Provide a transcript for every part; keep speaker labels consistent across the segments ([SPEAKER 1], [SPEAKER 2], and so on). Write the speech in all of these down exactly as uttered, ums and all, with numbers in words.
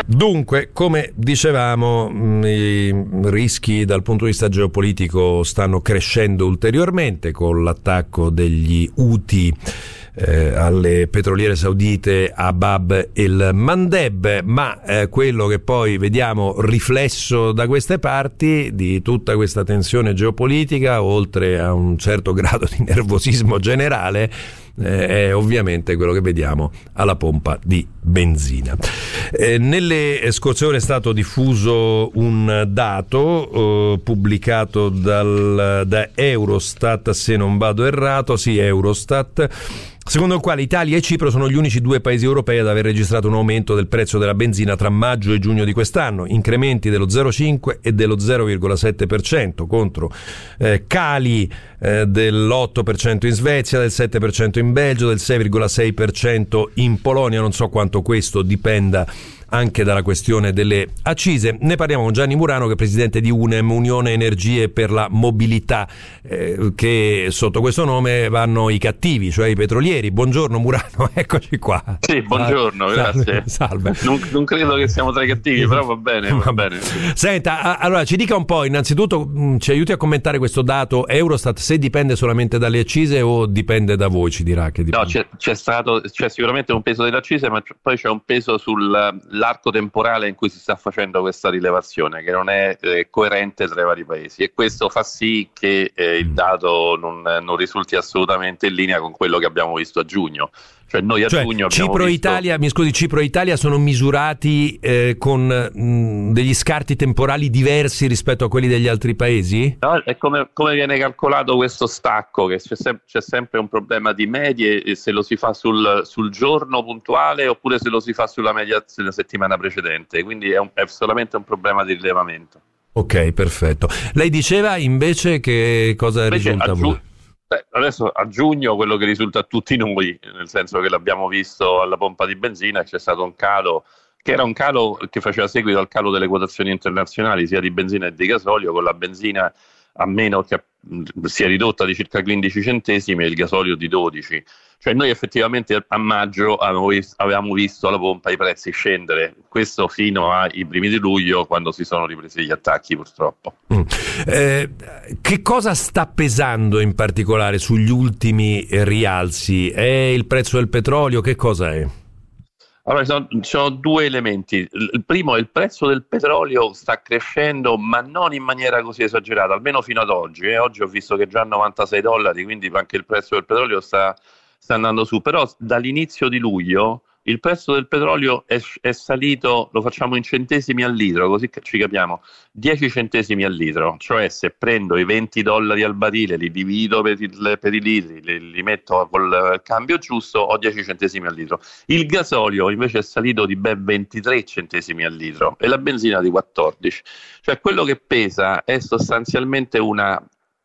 [SPEAKER 1] Dunque, come dicevamo, i rischi dal punto di vista geopolitico stanno crescendo ulteriormente con l'attacco degli Houthi Eh, alle petroliere saudite a Bab el Mandeb, ma eh, quello che poi vediamo riflesso da queste parti di tutta questa tensione geopolitica, oltre a un certo grado di nervosismo generale, eh, è ovviamente quello che vediamo alla pompa di benzina. Eh, nelle scorse ore è stato diffuso un dato eh, pubblicato dal, da Eurostat, se non vado errato, sì, Eurostat, secondo il quale Italia e Cipro sono gli unici due paesi europei ad aver registrato un aumento del prezzo della benzina tra maggio e giugno di quest'anno, incrementi dello zero virgola cinque e dello zero virgola sette per cento contro eh, cali eh, dell'otto per cento in Svezia, del sette per cento in Belgio, del sei virgola sei per cento in Polonia. Non so quanto questo dipenda anche dalla questione delle accise. Ne parliamo con Gianni Murano, che è presidente di UNEM, Unione Energie per la Mobilità, eh, che sotto questo nome vanno i cattivi, cioè i petrolieri. Buongiorno Murano, eccoci qua.
[SPEAKER 2] Sì, buongiorno,
[SPEAKER 1] salve,
[SPEAKER 2] grazie.
[SPEAKER 1] Salve.
[SPEAKER 2] Non, non credo che siamo tra i cattivi, però va bene, va bene.
[SPEAKER 1] Senta, allora ci dica un po', innanzitutto ci aiuti a commentare questo dato Eurostat, se dipende solamente dalle accise o dipende da voi, ci dirà che dipende.
[SPEAKER 2] No, c'è, c'è stato c'è sicuramente un peso delle accise, ma poi c'è un peso sull'arco temporale in cui si sta facendo questa rilevazione, che non è eh, coerente tra i vari paesi, e questo fa sì che eh, il dato non, non risulti assolutamente in linea con quello che abbiamo visto a giugno. Cioè noi a
[SPEAKER 1] cioè,
[SPEAKER 2] giugno abbiamo
[SPEAKER 1] Cipro e
[SPEAKER 2] visto...
[SPEAKER 1] Italia, mi scusi, Cipro e Italia sono misurati eh, con mh, degli scarti temporali diversi rispetto a quelli degli altri paesi?
[SPEAKER 2] No, è come, come viene calcolato questo stacco, che c'è, sem- c'è sempre un problema di medie, e se lo si fa sul, sul giorno puntuale oppure se lo si fa sulla media della settimana precedente, quindi è, un, è solamente un problema di rilevamento.
[SPEAKER 1] Ok, perfetto. Lei diceva invece che cosa invece risulta a voi? Giu-
[SPEAKER 2] Beh, adesso a giugno quello che risulta a tutti noi, nel senso che l'abbiamo visto alla pompa di benzina, c'è stato un calo che era un calo che faceva seguito al calo delle quotazioni internazionali sia di benzina che di gasolio, con la benzina a meno che si è ridotta di circa quindici centesimi e il gasolio di dodici. Cioè noi effettivamente a maggio avevamo visto, avevamo visto alla pompa i prezzi scendere, questo fino ai primi di luglio, quando si sono ripresi gli attacchi, purtroppo. Mm.
[SPEAKER 1] Eh, che cosa sta pesando in particolare sugli ultimi rialzi? È il prezzo del petrolio? Che cosa è?
[SPEAKER 2] Allora, ci sono, ci sono due elementi. Il primo è il prezzo del petrolio sta crescendo, ma non in maniera così esagerata, almeno fino ad oggi. Eh. Oggi ho visto che già novantasei dollari, quindi anche il prezzo del petrolio sta, sta andando su. Però dall'inizio di luglio il prezzo del petrolio è, è salito, lo facciamo in centesimi al litro, così che ci capiamo, dieci centesimi al litro. Cioè se prendo i venti dollari al barile, li divido per, il, per i litri, li, li metto col cambio giusto, ho dieci centesimi al litro. Il gasolio invece è salito di ben ventitré centesimi al litro e la benzina di quattordici. Cioè quello che pesa è sostanzialmente una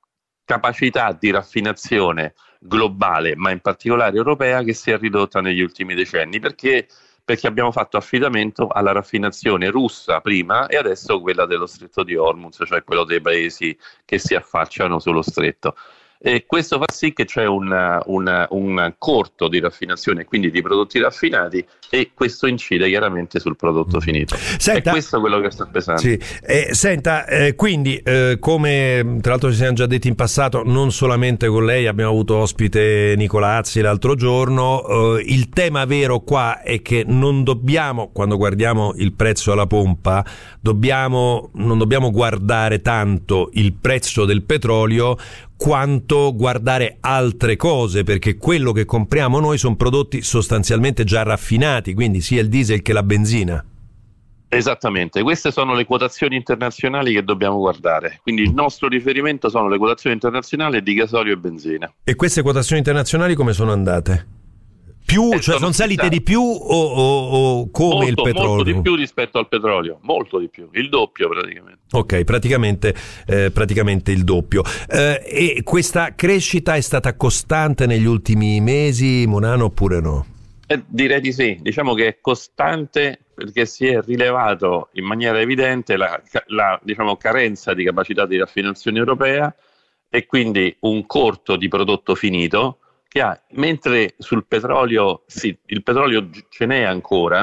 [SPEAKER 2] capacità di raffinazione globale, ma in particolare europea, che si è ridotta negli ultimi decenni. Perché? Perché abbiamo fatto affidamento alla raffinazione russa prima e adesso quella dello Stretto di Hormuz, cioè quello dei paesi che si affacciano sullo stretto. E questo fa sì che c'è una, una, un corto di raffinazione, quindi di prodotti raffinati, e questo incide chiaramente sul prodotto finito.
[SPEAKER 1] Senta,
[SPEAKER 2] è questo quello che sta pesando.
[SPEAKER 1] Sì. Eh, senta, eh, quindi eh, come tra l'altro ci siamo già detti in passato, non solamente con lei, abbiamo avuto ospite Nicolazzi l'altro giorno, eh, il tema vero qua è che non dobbiamo, quando guardiamo il prezzo alla pompa, dobbiamo non dobbiamo guardare tanto il prezzo del petrolio quanto guardare altre cose, perché quello che compriamo noi sono prodotti sostanzialmente già raffinati, quindi sia il diesel che la benzina.
[SPEAKER 2] Esattamente, queste sono le quotazioni internazionali che dobbiamo guardare, quindi il nostro riferimento sono le quotazioni internazionali di gasolio e benzina.
[SPEAKER 1] E queste quotazioni internazionali come sono andate? Più,
[SPEAKER 2] eh,
[SPEAKER 1] cioè sono salite di più o, o, o come
[SPEAKER 2] molto,
[SPEAKER 1] il petrolio?
[SPEAKER 2] Molto di più rispetto al petrolio, molto di più, il doppio praticamente.
[SPEAKER 1] Ok, praticamente, eh, praticamente il doppio. Eh, e questa crescita è stata costante negli ultimi mesi, Monano, oppure no?
[SPEAKER 2] Eh, direi di sì, diciamo che è costante perché si è rilevato in maniera evidente la, la diciamo, carenza di capacità di raffinazione europea e quindi un corto di prodotto finito, che ha, mentre sul petrolio, sì, il petrolio ce n'è ancora,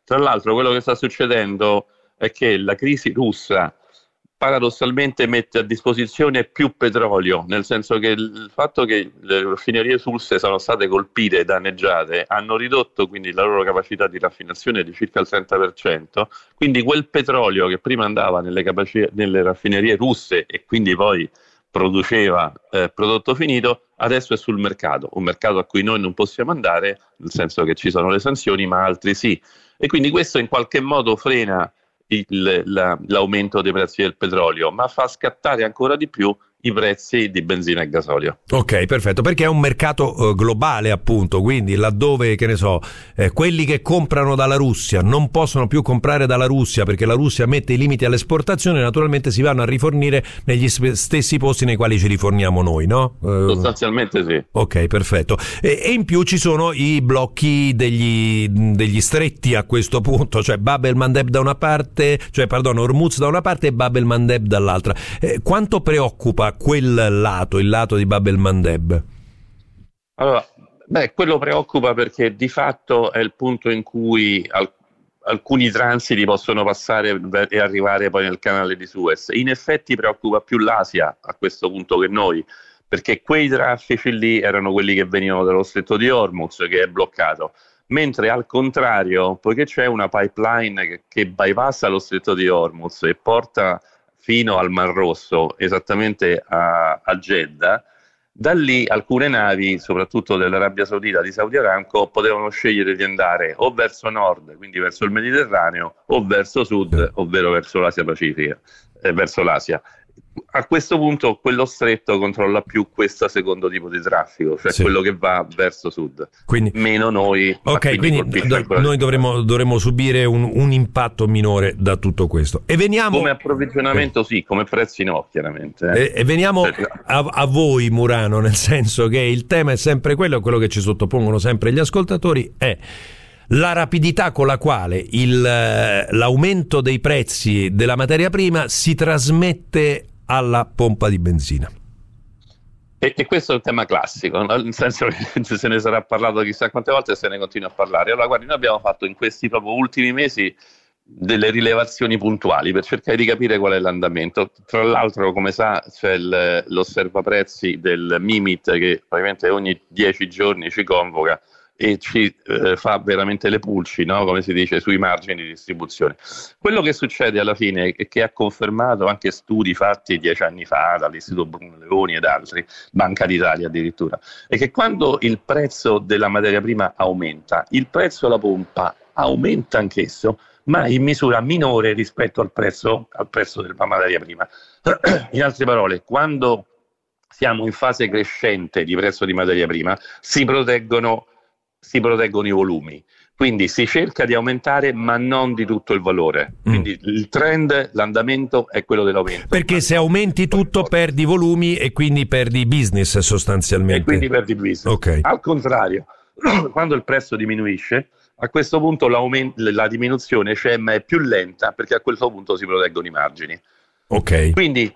[SPEAKER 2] Tra l'altro quello che sta succedendo è che la crisi russa paradossalmente mette a disposizione più petrolio, nel senso che il fatto che le raffinerie russe sono state colpite e danneggiate hanno ridotto quindi la loro capacità di raffinazione di circa il trenta per cento, quindi quel petrolio che prima andava nelle, capaci- nelle raffinerie russe e quindi poi produceva eh, prodotto finito, adesso è sul mercato, un mercato a cui noi non possiamo andare, nel senso che ci sono le sanzioni, ma altri sì. E quindi questo in qualche modo frena il, la, l'aumento dei prezzi del petrolio, ma fa scattare ancora di più i prezzi di benzina e gasolio.
[SPEAKER 1] Ok, perfetto, perché è un mercato uh, globale, appunto, quindi laddove, che ne so, eh, quelli che comprano dalla Russia non possono più comprare dalla Russia perché la Russia mette i limiti all'esportazione, naturalmente si vanno a rifornire negli sp- stessi posti nei quali ci riforniamo noi, no? Uh,
[SPEAKER 2] Sostanzialmente sì.
[SPEAKER 1] Ok, perfetto. E, e in più ci sono i blocchi degli, degli stretti a questo punto, cioè Bab el-Mandeb da una parte, cioè pardon, Hormuz da una parte e Bab el-Mandeb dall'altra. Eh, quanto preoccupa quel lato, il lato di Bab el-Mandeb?
[SPEAKER 2] Allora, beh, quello preoccupa perché di fatto è il punto in cui al- alcuni transiti possono passare e arrivare poi nel canale di Suez. In effetti preoccupa più l'Asia a questo punto che noi, perché quei traffici lì erano quelli che venivano dallo stretto di Hormuz, che è bloccato, mentre al contrario, poiché c'è una pipeline che, che bypassa lo stretto di Hormuz e porta fino al Mar Rosso, esattamente a, a Jeddah, da lì alcune navi, soprattutto dell'Arabia Saudita, di Saudi Aramco, potevano scegliere di andare o verso nord, quindi verso il Mediterraneo, o verso sud, ovvero verso l'Asia Pacifica, eh, verso l'Asia. A questo punto quello stretto controlla più questo secondo tipo di traffico, cioè sì, quello che va verso sud, quindi, meno noi.
[SPEAKER 1] Ok, quindi, quindi do, noi dovremmo, dovremmo subire un, un impatto minore da tutto questo. E veniamo
[SPEAKER 2] come approvvigionamento eh. sì, come prezzi no, chiaramente. Eh.
[SPEAKER 1] E, e veniamo a, a voi, Murano, nel senso che il tema è sempre quello, quello che ci sottopongono sempre gli ascoltatori è la rapidità con la quale il, l'aumento dei prezzi della materia prima si trasmette alla pompa di benzina.
[SPEAKER 2] E, e questo è un tema classico, nel senso che se ne sarà parlato chissà quante volte e se ne continua a parlare. Allora, guardi, noi abbiamo fatto in questi proprio ultimi mesi delle rilevazioni puntuali per cercare di capire qual è l'andamento. Tra l'altro, come sa, c'è il, l'osservaprezzi del Mimit che praticamente ogni dieci giorni ci convoca e ci eh, fa veramente le pulci, no? Come si dice, sui margini di distribuzione. Quello che succede alla fine e che ha confermato anche studi fatti dieci anni fa dall'Istituto Bruno Leoni ed altri, Banca d'Italia addirittura, è che quando il prezzo della materia prima aumenta, il prezzo alla pompa aumenta anch'esso, ma in misura minore rispetto al prezzo, al prezzo della materia prima. In altre parole, quando siamo in fase crescente di prezzo di materia prima, si proteggono si proteggono i volumi, quindi si cerca di aumentare ma non di tutto il valore, quindi mm. il trend, l'andamento è quello dell'aumento,
[SPEAKER 1] perché se aumenti tutto perdi volumi e quindi perdi business sostanzialmente,
[SPEAKER 2] e quindi perdi business.
[SPEAKER 1] Okay.
[SPEAKER 2] Al contrario, quando il prezzo diminuisce, a questo punto la diminuzione c'è ma è più lenta, perché a questo punto si proteggono i margini.
[SPEAKER 1] Okay.
[SPEAKER 2] Quindi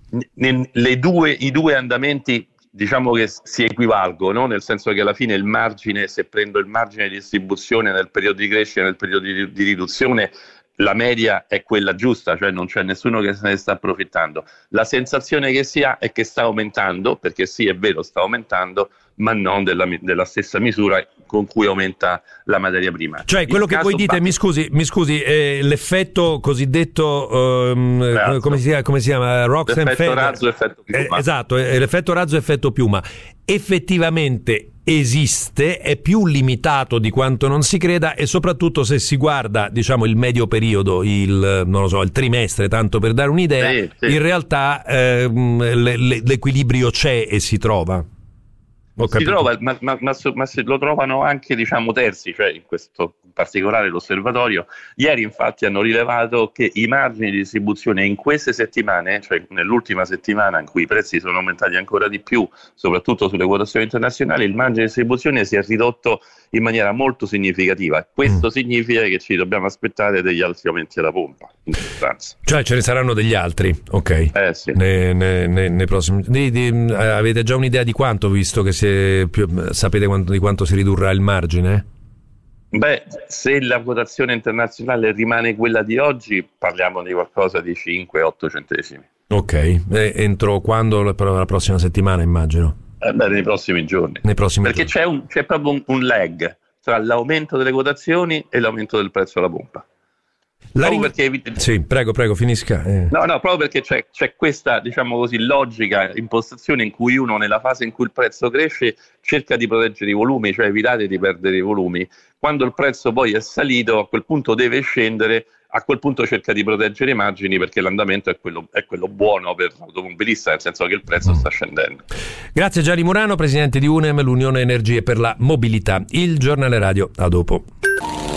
[SPEAKER 2] n- le due, i due andamenti diciamo che si equivalgono, nel senso che alla fine il margine, se prendo il margine di distribuzione nel periodo di crescita e nel periodo di, di riduzione, la media è quella giusta, cioè non c'è nessuno che se ne sta approfittando. La sensazione che si ha è che sta aumentando, perché sì, è vero, sta aumentando, ma non della, della stessa misura con cui aumenta la materia prima.
[SPEAKER 1] Cioè quello
[SPEAKER 2] il
[SPEAKER 1] che voi dite,
[SPEAKER 2] fa...
[SPEAKER 1] mi scusi, mi scusi eh, l'effetto cosiddetto um, come, si, come si chiama? Rocks and
[SPEAKER 2] Effetto razzo, effetto piuma.
[SPEAKER 1] Eh, esatto, eh, l'effetto razzo, effetto piuma. Effettivamente esiste, è più limitato di quanto non si creda, e soprattutto se si guarda, diciamo, il medio periodo, il non lo so, il trimestre, tanto per dare un'idea,
[SPEAKER 2] sì, sì.
[SPEAKER 1] in realtà ehm, le, le, l'equilibrio c'è e si trova.
[SPEAKER 2] Si trova, ma, ma, ma, ma se lo trovano anche, diciamo, terzi, cioè in questo in particolare l'osservatorio. Ieri infatti hanno rilevato che i margini di distribuzione in queste settimane, cioè nell'ultima settimana in cui i prezzi sono aumentati ancora di più, soprattutto sulle quotazioni internazionali, il margine di distribuzione si è ridotto in maniera molto significativa. Questo mm. significa che ci dobbiamo aspettare degli altri aumenti alla pompa, in sostanza.
[SPEAKER 1] Cioè ce ne saranno degli altri, ok?
[SPEAKER 2] Eh sì.
[SPEAKER 1] Ne, ne, ne, nei prossimi... Di, di, avete già un'idea di quanto, visto che si è più, sapete quanto, di quanto si ridurrà il margine?
[SPEAKER 2] Beh, se la quotazione internazionale rimane quella di oggi, parliamo di qualcosa di cinque otto centesimi.
[SPEAKER 1] Ok, e entro quando? La, la prossima settimana, immagino.
[SPEAKER 2] Eh beh, nei prossimi giorni.
[SPEAKER 1] Nei prossimi
[SPEAKER 2] Perché
[SPEAKER 1] giorni.
[SPEAKER 2] c'è, un, c'è proprio un, un lag tra l'aumento delle quotazioni e l'aumento del prezzo alla pompa.
[SPEAKER 1] La ring...
[SPEAKER 2] perché...
[SPEAKER 1] Sì, prego, prego, finisca. Eh.
[SPEAKER 2] No, no, proprio perché c'è, c'è questa, diciamo così, logica impostazione in cui uno, nella fase in cui il prezzo cresce, cerca di proteggere i volumi, cioè evitare di perdere i volumi. Quando il prezzo poi è salito, a quel punto deve scendere, a quel punto cerca di proteggere i margini, perché l'andamento è quello, è quello buono per l'automobilista, nel senso che il prezzo sta scendendo.
[SPEAKER 1] Grazie Gianni Murano, presidente di UNEM, l'Unione Energie per la Mobilità. Il Giornale Radio, a dopo.